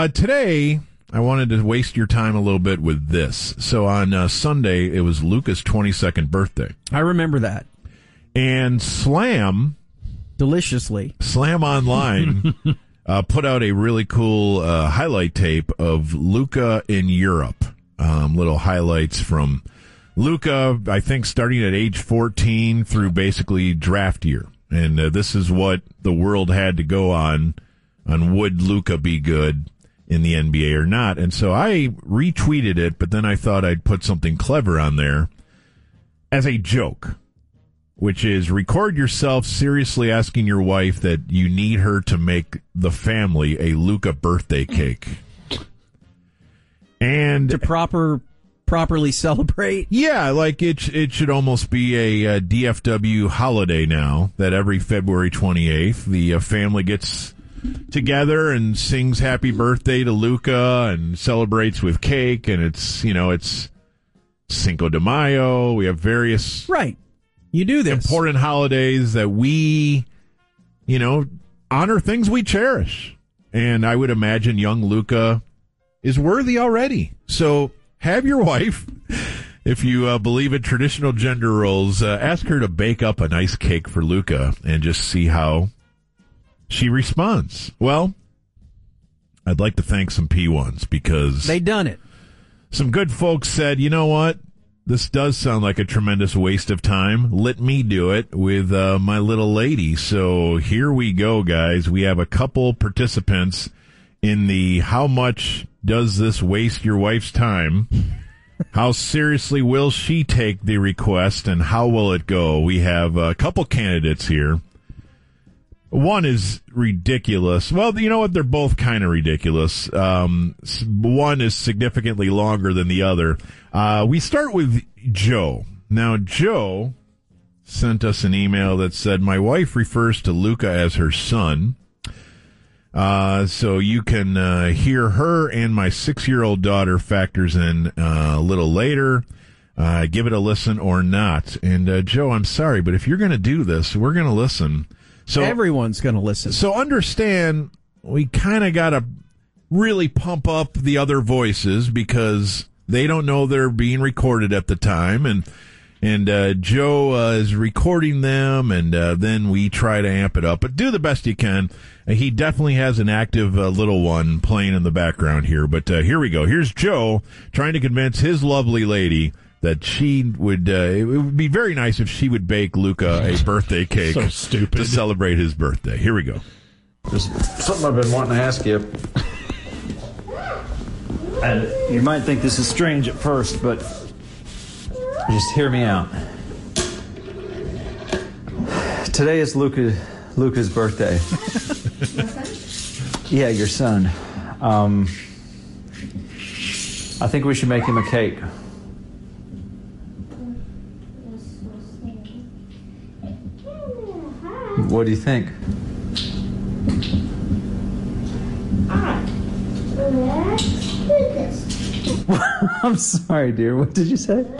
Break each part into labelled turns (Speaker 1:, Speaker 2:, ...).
Speaker 1: Today, I wanted to waste your time a little bit with this. So on Sunday, it was Luca's 22nd birthday.
Speaker 2: I remember that.
Speaker 1: And Slam Online put out a really cool highlight tape of Luca in Europe. Little highlights from Luca, I think, starting at age 14 through basically draft year. And this is what the world had to go on would Luca be good in the NBA or not. And so I retweeted it, but then I thought I'd put something clever on there as a joke, which is record yourself seriously asking your wife that you need her to make the family a Luca birthday cake. And
Speaker 2: to properly celebrate.
Speaker 1: Yeah, like it should almost be a DFW holiday now, that every February 28th, the family gets together and sings happy birthday to Luca and celebrates with cake, and it's Cinco de Mayo. We have various
Speaker 2: right. You do this
Speaker 1: important holidays that we, honor things we cherish, and I would imagine young Luca is worthy already. So have your wife, if you believe in traditional gender roles, ask her to bake up a nice cake for Luca and just see how she responds. Well, I'd like to thank some P1s because
Speaker 2: they done it.
Speaker 1: Some good folks said, you know what? This does sound like a tremendous waste of time. Let me do it with my little lady. So here we go, guys. We have a couple participants in the how much does this waste your wife's time? How seriously will she take the request, and how will it go? We have a couple candidates here. One is ridiculous. Well, you know what? They're both kind of ridiculous. One is significantly longer than the other. We start with Joe. Now, Joe sent us an email that said, my wife refers to Luca as her son. So you can hear her and my 6-year-old daughter factors in a little later. Give it a listen or not. And Joe, I'm sorry, but if you're going to do this, we're going to listen. So
Speaker 2: everyone's going to listen. So
Speaker 1: understand, we kind of got to really pump up the other voices because they don't know they're being recorded at the time. And Joe is recording them, and then we try to amp it up. But do the best you can. He definitely has an active little one playing in the background here. But here we go. Here's Joe trying to convince his lovely lady that she would, it would be very nice if she would bake Luca a birthday cake
Speaker 3: so stupid.
Speaker 1: To celebrate his birthday. Here we go.
Speaker 3: There's something I've been wanting to ask you. And you might think this is strange at first, but just hear me out. Today is Luca's birthday. Yeah, your son. I think we should make him a cake. What do you think?
Speaker 4: Let's do this.
Speaker 3: I'm sorry, dear. What did you say?
Speaker 4: You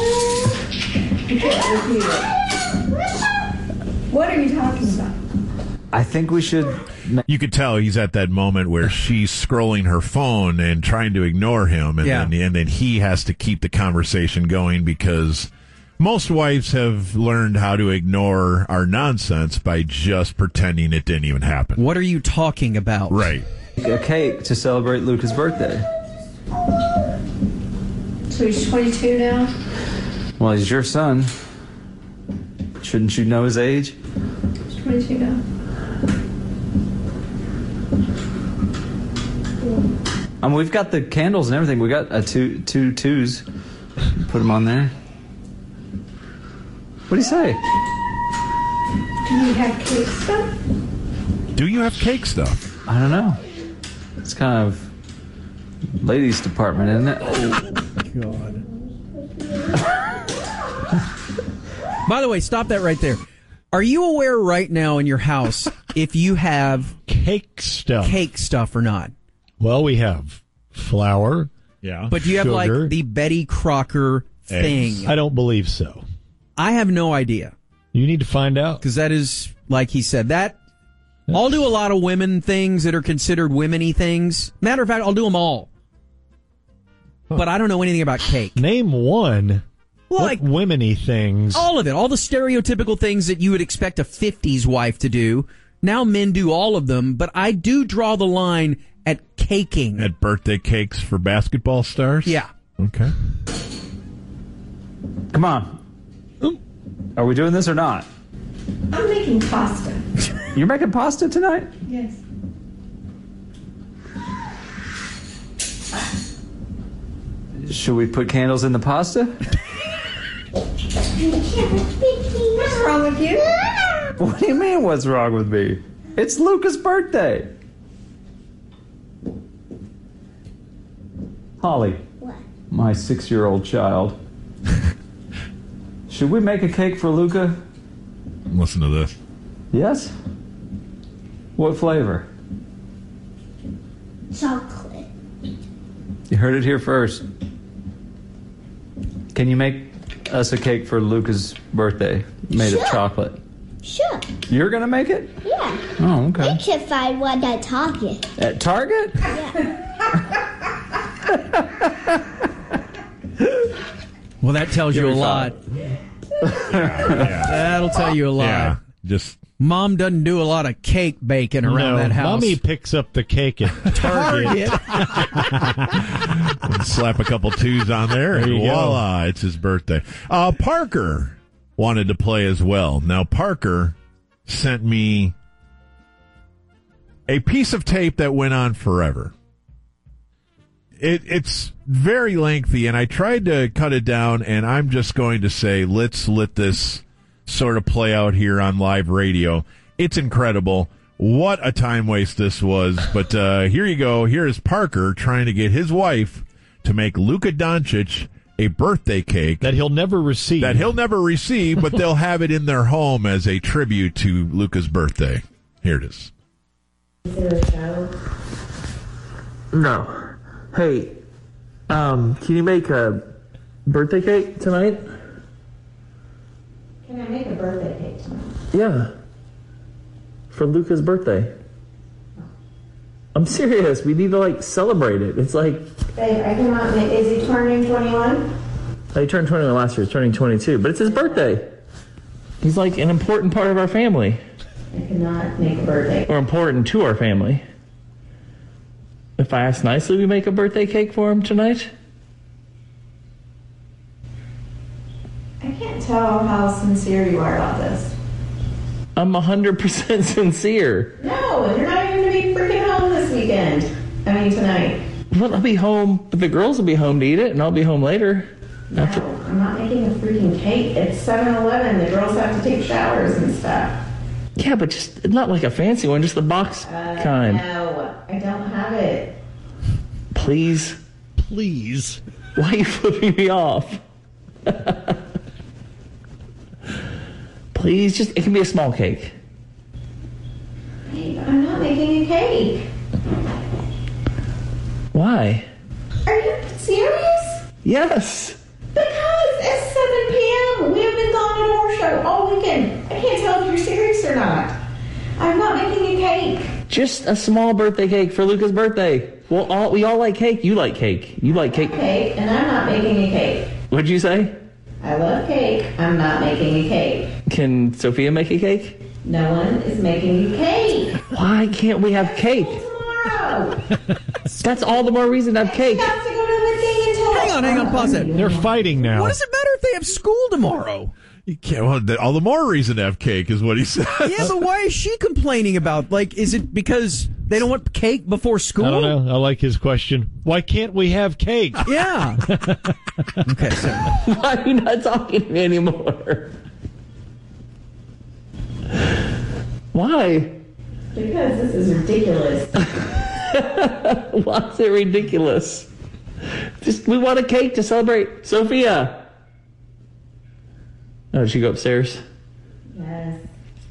Speaker 4: can't repeat it. What are you talking about?
Speaker 3: I think we should...
Speaker 1: You could tell he's at that moment where she's scrolling her phone and trying to ignore him, and then he has to keep the conversation going because most wives have learned how to ignore our nonsense by just pretending it didn't even happen.
Speaker 2: What are you talking about?
Speaker 1: Right.
Speaker 3: A cake to celebrate Luca's birthday.
Speaker 4: So he's 22 now?
Speaker 3: Well, he's your son. Shouldn't you know his age?
Speaker 4: He's 22 now.
Speaker 3: We've got the candles and everything. We got two twos. Put them on there. What do you say?
Speaker 4: Do you have cake stuff?
Speaker 1: Do you have cake stuff?
Speaker 3: I don't know. It's kind of ladies' department, isn't it?
Speaker 2: Oh, God. By the way, stop that right there. Are you aware right now in your house if you have
Speaker 5: cake stuff
Speaker 2: or not?
Speaker 5: Well, we have flour.
Speaker 1: Yeah.
Speaker 2: But do you have
Speaker 5: sugar,
Speaker 2: like the Betty Crocker thing?
Speaker 5: Eggs. I don't believe so.
Speaker 2: I have no idea.
Speaker 5: You need to find out.
Speaker 2: Because that is, like he said, that I'll do a lot of women things that are considered women-y things. Matter of fact, I'll do them all. But I don't know anything about cake.
Speaker 5: Name one.
Speaker 2: Well,
Speaker 5: what women-y things?
Speaker 2: All of it. All the stereotypical things that you would expect a 50s wife to do. Now men do all of them, but I do draw the line at caking.
Speaker 1: At birthday cakes for basketball stars?
Speaker 2: Yeah.
Speaker 1: Okay.
Speaker 3: Come on. Are we doing this or not?
Speaker 4: I'm making pasta.
Speaker 3: You're making pasta tonight?
Speaker 4: Yes.
Speaker 3: Should we put candles in the pasta?
Speaker 4: What's wrong with you?
Speaker 3: What do you mean, what's wrong with me? It's Luca's birthday. Holly.
Speaker 4: What?
Speaker 3: My 6-year-old child. Should we make a cake for Luca?
Speaker 1: Listen to this.
Speaker 3: Yes? What flavor?
Speaker 4: Chocolate.
Speaker 3: You heard it here first. Can you make us a cake for Luca's birthday made of
Speaker 4: Sure.
Speaker 3: chocolate?
Speaker 4: Sure.
Speaker 3: You're going to make it?
Speaker 4: Yeah.
Speaker 3: Oh, okay.
Speaker 4: I can find one at Target.
Speaker 3: At Target?
Speaker 2: Well, that tells you a lot. That'll tell you a lot.
Speaker 1: Yeah. Just
Speaker 2: Mom doesn't do a lot of cake baking around that house.
Speaker 5: Mommy picks up the cake at Target.
Speaker 1: slap a couple twos on there, and
Speaker 5: There you go.
Speaker 1: voila, it's his birthday. Parker wanted to play as well. Now, Parker sent me a piece of tape that went on forever. It's very lengthy, and I tried to cut it down, and I'm just going to say, let's let this sort of play out here on live radio. It's incredible. What a time waste this was. But here you go. Here is Parker trying to get his wife to make Luka Doncic a birthday cake
Speaker 5: That he'll never receive.
Speaker 1: but they'll have it in their home as a tribute to Luka's birthday. Here it is.
Speaker 4: Is there a show?
Speaker 6: No. Hey, can you make a birthday cake tonight?
Speaker 4: Can I make a birthday cake tonight?
Speaker 6: Yeah. For Luca's birthday. I'm serious. We need to, celebrate it. It's like,
Speaker 4: Babe, I cannot make. Is he turning 21?
Speaker 6: he turned 21 last year. He's turning 22. But it's his birthday. He's like an important part of our family.
Speaker 4: I cannot make a birthday.
Speaker 6: Or important to our family. If I ask nicely, we make a birthday cake for him tonight?
Speaker 4: I can't tell how sincere you are about this.
Speaker 6: I'm 100% sincere.
Speaker 4: No, and you're not even going to be freaking home this weekend. I mean, tonight.
Speaker 6: Well, I'll be home, but the girls will be home to eat it, and I'll be home later.
Speaker 4: No, I'm not making a freaking cake. It's 7-Eleven. The girls have to take showers and stuff.
Speaker 6: Yeah, but just not like a fancy one, just the box kind.
Speaker 4: No, I don't have it.
Speaker 6: Please.
Speaker 5: Please.
Speaker 6: Why are you flipping me off? Please, just, it can be a small cake.
Speaker 4: Babe, I'm not making a cake.
Speaker 6: Why?
Speaker 4: Are you serious?
Speaker 6: Yes.
Speaker 4: Because it's 7 p.m. We have been gone to our show all weekend. I can't tell if you're serious or not. I'm not making a cake.
Speaker 6: Just a small birthday cake for Luca's birthday. Well, we all like cake. You like cake. You like cake.
Speaker 4: Cake, and I'm not making a cake.
Speaker 6: What'd you say?
Speaker 4: I love cake. I'm not making a cake.
Speaker 6: Can Sophia make a cake?
Speaker 4: No one is making a cake.
Speaker 6: Why can't we have cake?
Speaker 4: Tomorrow.
Speaker 6: That's all the more reason to have cake.
Speaker 4: You have to go to the thing until.
Speaker 2: Hang on, pause it.
Speaker 5: They're fighting now.
Speaker 2: What does it matter if they have school tomorrow?
Speaker 1: You can't. Well, all the more reason to have cake is what he says.
Speaker 2: Yeah, but why is she complaining about? Is it because they don't want cake before school?
Speaker 5: I don't know. I like his question. Why can't we have cake?
Speaker 2: Yeah. Okay, so
Speaker 6: Why are you not talking to me anymore? Why?
Speaker 4: Because this is ridiculous.
Speaker 6: Why is it ridiculous? We want a cake to celebrate Sophia. Oh, did she go upstairs?
Speaker 4: Yes.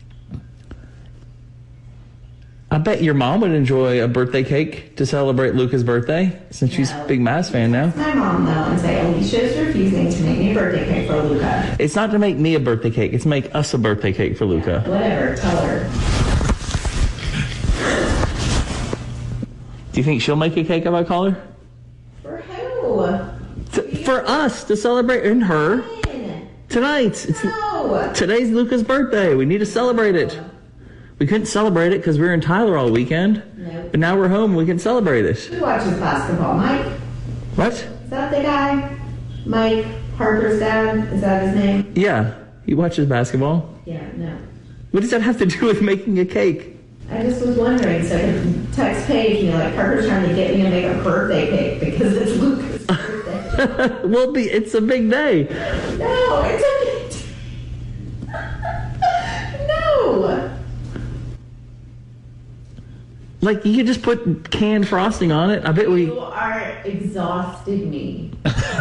Speaker 6: I bet your mom would enjoy a birthday cake to celebrate Luca's birthday, since she's a big Mavs fan now.
Speaker 4: My mom, though, and say, Alicia's refusing to make me a birthday cake for Luca.
Speaker 6: It's not to make me a birthday cake, it's to make us a birthday cake for Luca.
Speaker 4: Whatever, tell her.
Speaker 6: Do you think she'll make a cake if I call her?
Speaker 4: For who?
Speaker 6: For us to celebrate in her
Speaker 4: When?
Speaker 6: tonight.
Speaker 4: No.
Speaker 6: Today's Luca's birthday. We need to celebrate it. We couldn't celebrate it because we were in Tyler all weekend.
Speaker 4: Nope.
Speaker 6: But now we're home. We can celebrate it.
Speaker 4: Who watches basketball? Mike?
Speaker 6: What?
Speaker 4: Is that the guy? Mike Harper's dad? Is that his name?
Speaker 6: Yeah. He watches basketball.
Speaker 4: Yeah, no.
Speaker 6: What does that have to do with making a cake?
Speaker 4: I just was wondering, so I could text Paige and be like, Parker's trying to get me to make a birthday cake because it's Luca's birthday.
Speaker 6: Well, it's a big day.
Speaker 4: No, it's a No.
Speaker 6: Like, you could just put canned frosting on it. I bet we...
Speaker 4: You are exhausting me.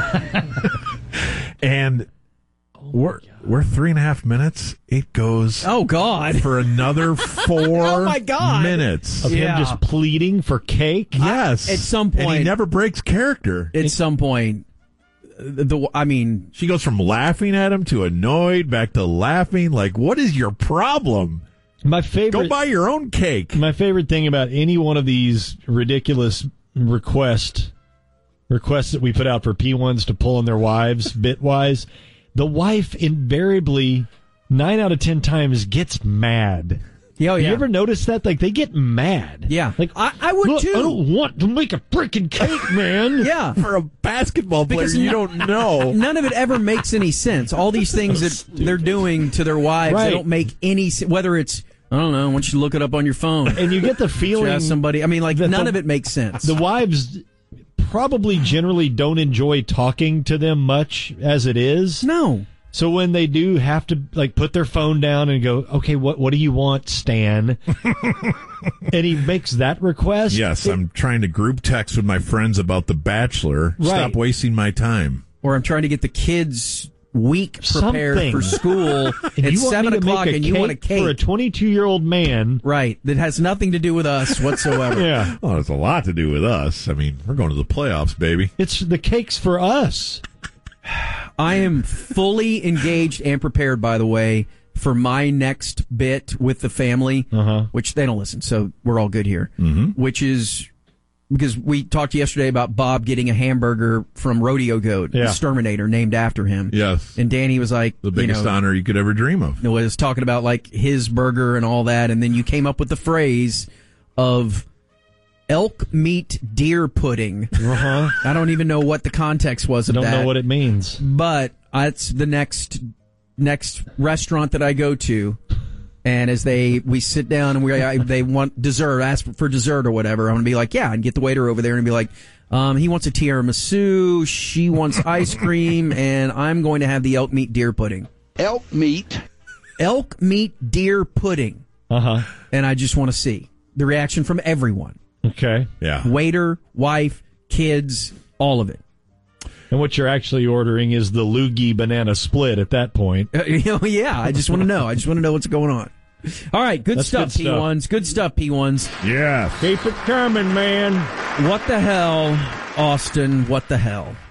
Speaker 1: And we're 3.5 minutes. It goes
Speaker 2: Oh, God.
Speaker 1: for another 4
Speaker 2: Oh, my God.
Speaker 1: minutes.
Speaker 5: Of
Speaker 2: Yeah.
Speaker 5: him just pleading for cake.
Speaker 1: Yes.
Speaker 2: At some
Speaker 1: And he
Speaker 2: point-
Speaker 1: never breaks character.
Speaker 2: At some point, I mean,
Speaker 1: She goes from laughing at him to annoyed back to laughing. Like, what is your problem?
Speaker 5: My
Speaker 1: Go
Speaker 5: favorite.
Speaker 1: buy your own cake.
Speaker 5: My favorite thing about any one of these ridiculous requests that we put out for P1s to pull on their wives, bitwise, the wife invariably 9 out of 10 times gets mad.
Speaker 2: yeah,
Speaker 5: You ever notice that? Like, they get mad.
Speaker 2: Yeah.
Speaker 5: Like,
Speaker 2: I would
Speaker 5: look,
Speaker 2: too.
Speaker 5: I don't want to make a freaking cake, man.
Speaker 2: Yeah.
Speaker 1: For a basketball player,
Speaker 2: Because
Speaker 1: you don't know.
Speaker 2: None of it ever makes any sense. All these things that they're doing to their wives,
Speaker 5: Right.
Speaker 2: they don't make any sense. Whether it's, I don't know, I want you to look it up on your phone.
Speaker 5: And you get the
Speaker 2: You
Speaker 5: feeling
Speaker 2: ask somebody. I mean, like,
Speaker 5: that
Speaker 2: none
Speaker 5: the-
Speaker 2: of it makes sense.
Speaker 5: the wives probably generally don't enjoy talking to them much as it is.
Speaker 2: No.
Speaker 5: So when they do have to, like, put their phone down and go, okay, what do you want, Stan? And he makes that request.
Speaker 1: Yes, I'm trying to group text with my friends about The Bachelor.
Speaker 5: Right.
Speaker 1: Stop wasting my time.
Speaker 2: Or I'm trying to get the kids week prepared
Speaker 5: Something.
Speaker 2: for school
Speaker 5: And
Speaker 2: at
Speaker 5: you want
Speaker 2: 7
Speaker 5: me to
Speaker 2: o'clock
Speaker 5: make
Speaker 2: and you want a cake.
Speaker 5: for a 22-year-old man.
Speaker 2: Right. That has nothing to do with us whatsoever.
Speaker 5: Yeah.
Speaker 1: Oh, it's a lot to do with us. I mean, we're going to the playoffs, baby.
Speaker 5: It's the cake's for us.
Speaker 2: I am fully engaged and prepared, by the way, for my next bit with the family, which they don't listen, so we're all good here. Which is because we talked yesterday about Bob getting a hamburger from Rodeo Goat, the
Speaker 5: Yeah.
Speaker 2: Exterminator, named after him.
Speaker 1: Yes.
Speaker 2: And Danny was like,
Speaker 1: The biggest honor you could ever dream of.
Speaker 2: was talking about like his burger and all that, and then you came up with the phrase of elk meat deer pudding. I don't even know what the context was of
Speaker 5: Don't
Speaker 2: that.
Speaker 5: know what it means.
Speaker 2: But it's the next restaurant that I go to, and as we sit down and they want dessert, ask for dessert or whatever, I'm gonna be like, yeah, and get the waiter over there and be like, he wants a tiramisu, she wants ice cream, and I'm going to have the elk meat deer pudding.
Speaker 7: Elk meat.
Speaker 2: Elk meat deer pudding, and I just want to see the reaction from everyone,
Speaker 5: Okay.
Speaker 1: Yeah.
Speaker 2: waiter, wife, kids, all of it.
Speaker 5: And what you're actually ordering is the loogie banana split at that point.
Speaker 2: Yeah, I just want to know. I just want to know what's going on. All right, good
Speaker 5: That's
Speaker 2: stuff,
Speaker 5: good stuff.
Speaker 2: P1s. Good stuff, P1s.
Speaker 1: Yeah.
Speaker 5: Keep it coming, man.
Speaker 2: What the hell, Austin? What the hell?